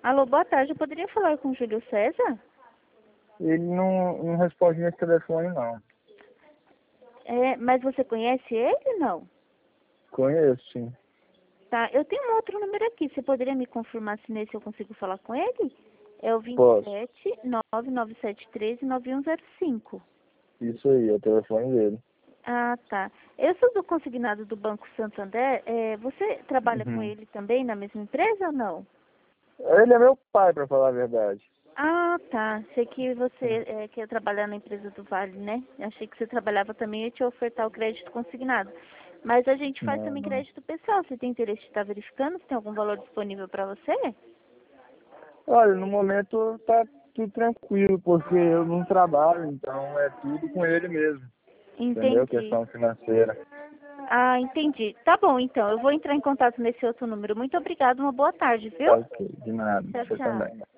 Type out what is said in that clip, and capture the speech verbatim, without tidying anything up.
Alô, boa tarde. Eu poderia falar com o Júlio César? Ele não, não responde nesse telefone, não. É, mas você conhece ele, não? Conheço, sim. Tá, eu tenho um outro número aqui. Você poderia me confirmar se nesse eu consigo falar com ele? É o vinte e Posso. sete, nove nove sete três, nove um zero cinco. Isso aí, é o telefone dele. Ah, tá. Eu sou do consignado do Banco Santander. É, você trabalha com Uhum. ele também na mesma empresa ou não? Ele é meu pai, pra falar a verdade. Ah, tá. Sei que você é, quer trabalhar na empresa do Vale, né? Achei que você trabalhava também e ia te ofertar o crédito consignado. Mas a gente faz Não, também não. crédito pessoal. Você tem interesse de estar verificando se tem algum valor disponível para você? Olha, no momento tá tudo tranquilo, porque eu não trabalho, então é tudo com ele mesmo. Entendeu? Entendi. Questão financeira. Ah, entendi. Tá bom, então. Eu vou entrar em contato nesse outro número. Muito obrigada. Uma boa tarde, viu? Ok, de nada. Tchau, Você tchau. também.